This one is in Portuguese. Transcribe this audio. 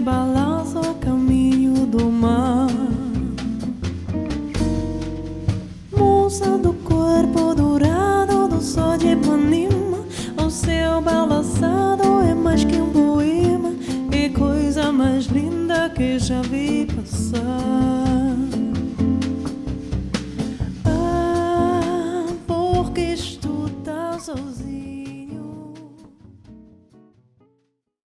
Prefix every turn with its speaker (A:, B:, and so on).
A: balança a caminho do mar. Moça do corpo dourado do sol de Ipanema, o céu balançado é mais que um poema, é coisa mais linda que já vi.